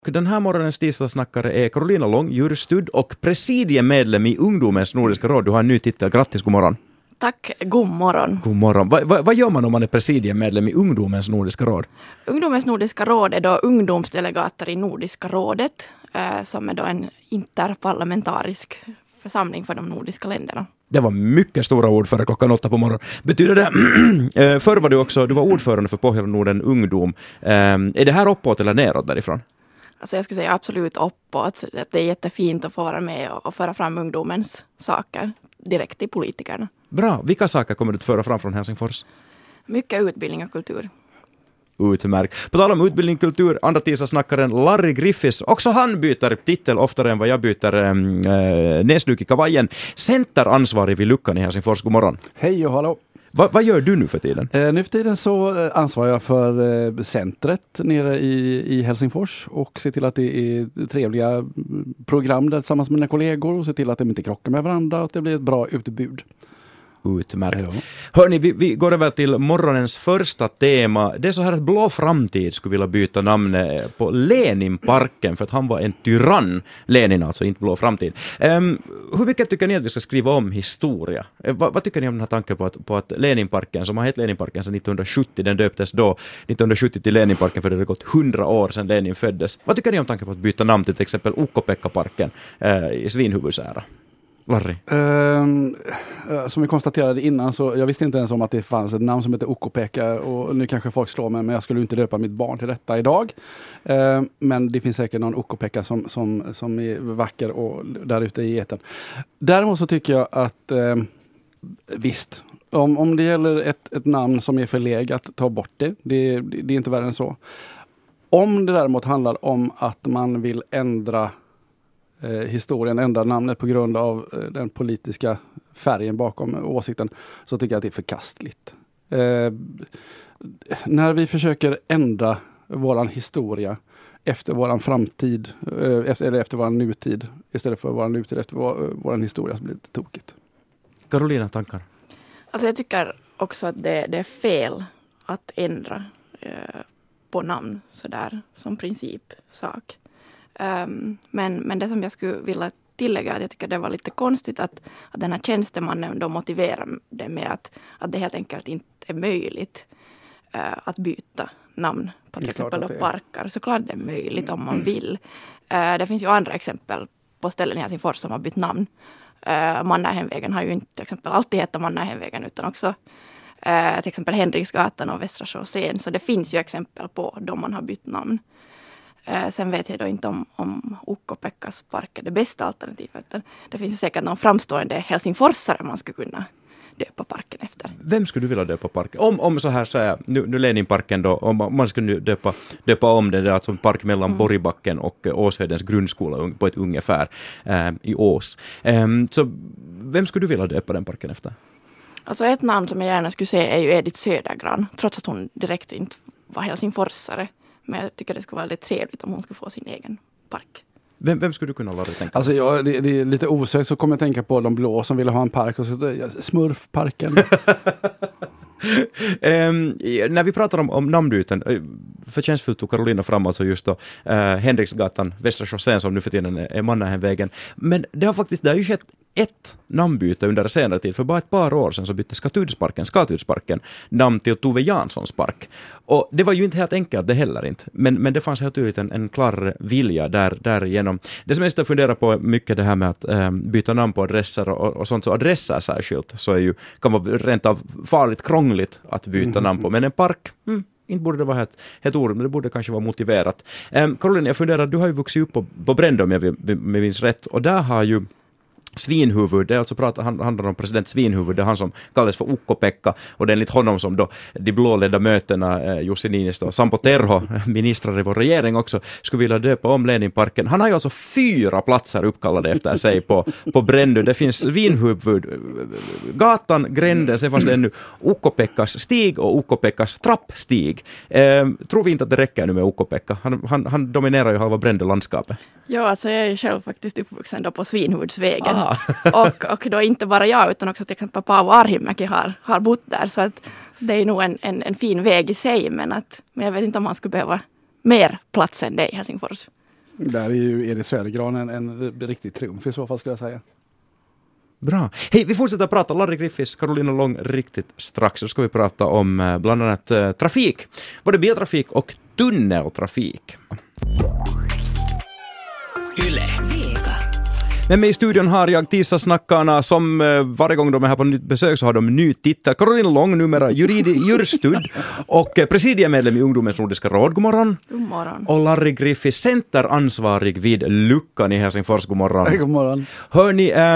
Den här morgonens tisdagssnackare är Carolina Lång, jurystudd och presidiemedlem i Ungdomens Nordiska råd. Du har en ny titel. Grattis, god morgon. Tack, god morgon. God morgon. Vad gör man om man är presidiemedlem i Ungdomens Nordiska råd? Ungdomens Nordiska råd är då ungdomsdelegater i Nordiska rådet, som är då en interparlamentarisk församling för de nordiska länderna. Det var mycket stora ord före 8 på morgonen. Betyder det, förr var du var ordförande för Pohjola Norden Ungdom. Är det här uppåt eller neråt därifrån? Alltså jag skulle säga absolut uppåt. Det är jättefint att få vara med och föra fram ungdomens saker direkt till politikerna. Bra. Vilka saker kommer du att föra fram från Helsingfors? Mycket utbildning och kultur. Utmärkt. På tal om utbildning och kultur, andra tisdagssnackaren Larry Griffiths, också han byter titel oftare än vad jag byter näsduk i kavajen. Centeransvarig vid Luckan i Helsingfors. God morgon. Hej och hallå. Vad gör du nu för tiden? Nu för tiden så ansvarar jag för centret nere i Helsingfors och ser till att det är trevliga program där tillsammans med mina kollegor och ser till att de inte krockar med varandra och att det blir ett bra utbud. Utmärkt. Ja. Hörni, vi går över till morgonens första tema. Det är så här att Blå framtid skulle vilja byta namn på Leninparken för att han var en tyrann. Lenin alltså, inte Blå framtid. Hur mycket tycker ni att vi ska skriva om historia? Vad tycker ni om den här tanken på att Leninparken, som har hetat Leninparken sedan 1970, den döptes då 1970 till Leninparken för det har gått 100 år sedan Lenin föddes. Vad tycker ni om tanken på att byta namn till exempel Ukko-Pekka-parken i Svinhuvudsära? Larry? Som vi konstaterade innan så jag visste inte ens om att det fanns ett namn som heter Ukko-Pekka och nu kanske folk slår mig men jag skulle inte döpa mitt barn till detta idag. Men det finns säkert någon Ukko-Pekka som är vacker och där ute i etern. Däremot så tycker jag att visst, om det gäller ett namn som är förlegat, ta bort det. Det är inte värre än så. Om det däremot handlar om att man vill ändra historien, ändra namnet på grund av den politiska färgen bakom åsikten, så tycker jag att det är förkastligt. När vi försöker ändra våran historia efter våran framtid, efter våran nutid, istället för våran nutid efter våran historia, så blir det tokigt. Carolina, tankar? Alltså jag tycker också att det är fel att ändra på namn sådär som principsak. Men det som jag skulle vilja tillägga är att jag tycker det var lite konstigt att den här tjänstemannen då motiverar det med att det helt enkelt inte är möjligt att byta namn på till exempel parker. Såklart det är möjligt om man vill. Det finns ju andra exempel på ställen i Helsingfors som har bytt namn. Mannerheimvägen har ju inte till exempel alltid hetat Mannerheimvägen utan också till exempel Henriksgatan och Västra Chaussén. Så det finns ju exempel på då man har bytt namn. Sen vet jag då inte om Ukko-Pekkas park är det bästa alternativet. Det finns ju säkert någon framstående helsingforsare man skulle kunna döpa parken efter. Vem skulle du vilja döpa parken? Om så här säger nu Leninparken då, om man skulle döpa om det där, alltså en park mellan Borgbacken och Åshöjdens grundskola på ett ungefär i Ås. Så vem skulle du vilja döpa den parken efter? Alltså ett namn som jag gärna skulle säga är ju Edith Södergran, trots att hon direkt inte var helsingforsare. Men jag tycker det skulle vara väldigt trevligt om hon skulle få sin egen park. Vem skulle du kunna vara tänka på? Alltså det är lite osökt så kommer jag tänka på de blå som ville ha en park och så Smurfparken. När vi pratar om namnbyten, förtjänstfullt tog Carolina fram alltså just då Henriksgatan, Västra Chaussén som nu för tiden är Mannerheimvägen. Men det har ju skett ett namnbyte under senare tid. För bara ett par år sedan så bytte Skatudsparken namn till Tove Janssons park. Och det var ju inte helt enkelt det heller inte. Men det fanns helt tydligt en klar vilja därigenom. Det som jag sitter och funderar på mycket det här med att byta namn på adresser och sånt. Så adresser särskilt så kan vara rent av farligt krångligt att byta namn på. Men en park, inte borde det vara helt ord, men det borde kanske vara motiverat. Caroline, jag funderar, du har ju vuxit upp på Brändö om jag minns rätt. Och där har ju Svinhuvud, det är alltså handlar om president Svinhuvud, det är han som kallas för Ukko-Pekka och det är enligt honom som då de blåledda mötena Jussi Niinistö och Sampo Terho, ministrar i vår regering också, skulle vilja döpa om Leninparken. Han har ju alltså 4 platser uppkallade efter sig på Brändö. Det finns Svinhuvud, gatan, gränden, sen fanns det ännu Ukko-Pekkas stig och Ukko-Pekkas trappstig. Tror vi inte att det räcker nu med Ukko-Pekka? Han dominerar ju halva Brändö-landskapet. Ja, alltså jag är ju själv faktiskt uppvuxen då på Svinhuvudsvägen. Och då inte bara jag utan också till exempel Paavo Arhimäki har bott där. Så att det är nog en fin väg i sig men jag vet inte om man skulle behöva mer plats än det i Helsingfors. Där är ju Edith Södergran en riktig triumf i så fall, skulle jag säga. Bra. Hej, vi fortsätter prata Larry Griffiths, Carolina Long riktigt strax. Så ska vi prata om bland annat trafik. Både biltrafik och tunneltrafik. Yle Vega. Men med i studion har jag Tisa-snackarna som varje gång de är här på nytt besök så har de ny titel. Carolina Long, numera jurstud och presidiemedlem i Ungdomens Nordiska råd. God morgon. God morgon. Och Larry Griffiths, centeransvarig vid Luckan i Helsingfors. God morgon. God morgon. Hör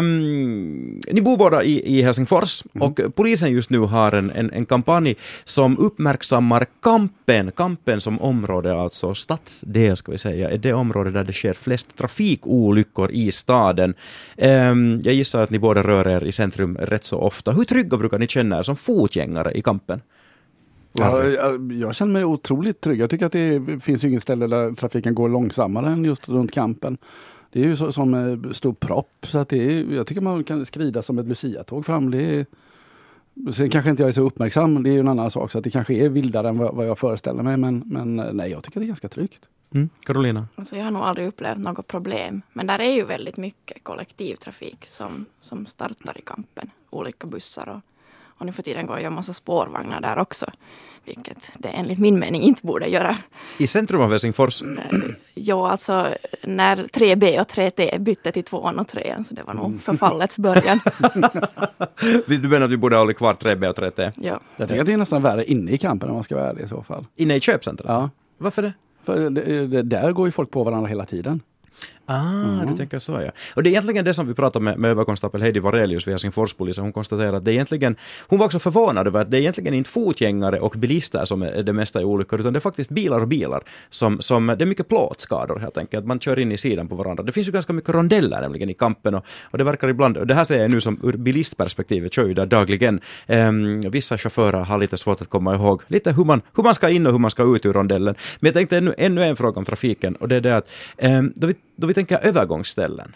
ni bor båda i Helsingfors och polisen just nu har en kampanj som uppmärksammar Kampen som område, alltså stadsdel ska vi säga, är det område där det sker flest trafikolyckor i staden. Jag gissar att ni båda rör er i centrum rätt så ofta. Hur trygga brukar ni känna er som fotgängare i Kampen? Ja, jag känner mig otroligt trygg. Jag tycker att det finns ju ingen ställe där trafiken går långsammare än just runt Kampen. Det är ju som stor propp, så att jag tycker man kan skrida som ett Lucia-tåg fram. Sen kanske inte jag är så uppmärksam, det är ju en annan sak, så att det kanske är vildare än vad jag föreställer mig, men nej, jag tycker det är ganska tryggt. Carolina? Alltså jag har nog aldrig upplevt något problem, men där är ju väldigt mycket kollektivtrafik som startar i Kampen. Olika bussar och nu för tiden går ju en massa spårvagnar där också, vilket det enligt min mening inte borde göra. I centrum av Helsingfors? Ja, alltså när 3B och 3T bytte till 2an och 3an, så det var nog förfallets början. Du menar att vi borde hålla kvar 3B och 3T? Ja. Jag tycker att det är nästan värre inne i Kampen om man ska vara ärlig i så fall. Inne i köpcentret? Ja. Varför det? För där går ju folk på varandra hela tiden. Du tänker så, ja. Och det är egentligen det som vi pratade med överkonstapel Heidi Varelius vid Helsingforspolisen. Hon konstaterade att det egentligen, hon var också förvånad över att det är egentligen inte fotgängare och bilister som är det mesta i olyckor, utan det är faktiskt bilar som det är mycket plåtskador helt enkelt. Man kör in i sidan på varandra. Det finns ju ganska mycket rondeller nämligen i Kampen och det verkar ibland, och det här säger jag nu som ur bilistperspektivet, kör ju där dagligen. Vissa chaufförer har lite svårt att komma ihåg lite hur man ska in och hur man ska ut ur rondellen. Men jag tänkte ännu en fråga om trafiken, och det är det att då vi tänker övergångsställen.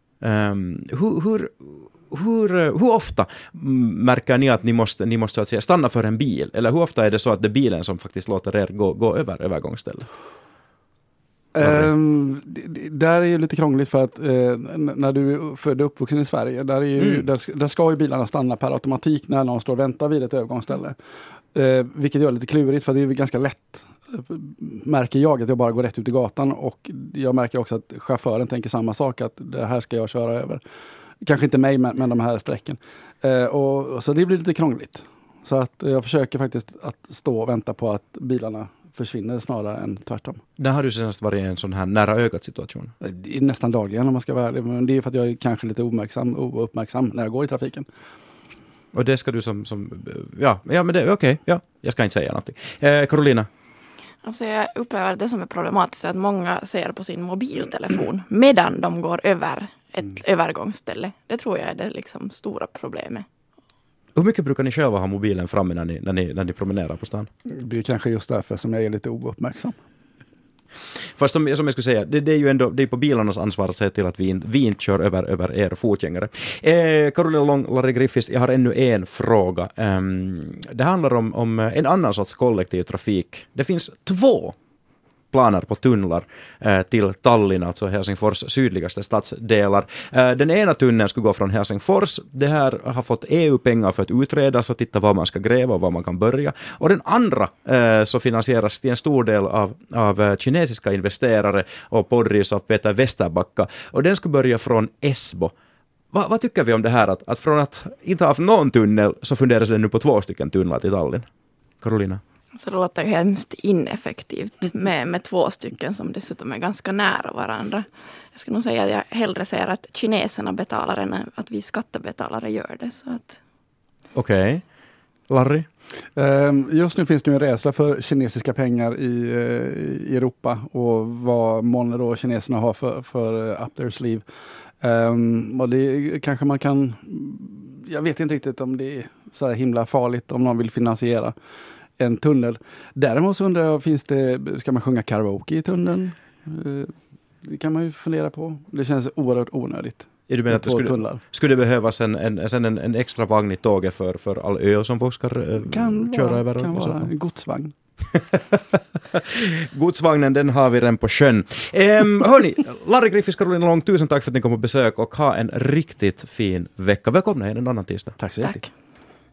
Hur ofta märker ni att ni måste så att säga stanna för en bil? Eller hur ofta är det så att det är bilen som faktiskt låter er gå över övergångsställen? Där är ju lite krångligt för att när du är född och uppvuxen i Sverige, där ska ju bilarna stanna per automatik när någon står och väntar vid ett övergångsställe. Vilket gör det lite klurigt, för det är ganska lätt. Märker jag att jag bara går rätt ut i gatan, och jag märker också att chauffören tänker samma sak, att det här ska jag köra över. Kanske inte mig, men de här sträcken. Och så det blir lite krångligt. Så att jag försöker faktiskt att stå och vänta på att bilarna försvinner snarare än tvärtom. Där har du senast varit i en sån här nära ögat situation? Nästan dagligen om man ska vara ärlig, men det är för att jag är kanske lite ouppmärksam när jag går i trafiken. Och det ska du som ja men det är okej. Ja, jag ska inte säga någonting. Carolina? Alltså jag upplever att det som är problematiskt är att många ser på sin mobiltelefon medan de går över ett övergångsställe. Det tror jag är det liksom stora problemet. Hur mycket brukar ni själva ha mobilen framme när ni promenerar på stan? Det är kanske just därför som jag är lite ouppmärksam. Fast som jag skulle säga, det är ju ändå det är på bilarnas ansvar att se till att vi inte kör över er fotgängare. Carolina Long, Larry Griffiths, jag har ännu en fråga. Det handlar om en annan sorts kollektivtrafik. Det finns 2 planer på tunnlar till Tallinn, alltså Helsingfors sydligaste stadsdelar. Den ena tunneln skulle gå från Helsingfors. Det här har fått EU-pengar för att utredas och titta vad man ska gräva och var man kan börja. Och den andra så finansieras till en stor del av kinesiska investerare och poddrivs av Peter Westerbacka. Och den skulle börja från Esbo. Vad tycker vi om det här att från att inte ha någon tunnel så funderas det nu på 2 stycken tunnlar till Tallinn? Carolina? Så det låter hemskt ineffektivt med 2 stycken som dessutom är ganska nära varandra. Jag skulle nog säga att jag hellre säger att kineserna betalar än att vi skattebetalare gör det. Okej. Larry? Just nu finns det en rädsla för kinesiska pengar i Europa och vad många då kineserna har för up their sleeve. Och det kanske man kan, jag vet inte riktigt om det är så här himla farligt om någon vill finansiera en tunnel. Däremot så undrar jag, ska man sjunga karaoke i tunneln? Det kan man ju fundera på. Det känns oerhört onödigt. Du menar att det skulle behövas en extra vagn i tåget för all öl som folk ska köra över? Kan vara en godsvagn. Godsvagnen, den har vi redan på sjön. Hörni, Larry Griffiths, Carolina Lång, tusen tack för att ni kom på besök och ha en riktigt fin vecka. Välkomna igen en annan tisdag. Tack så jättemycket. Tack.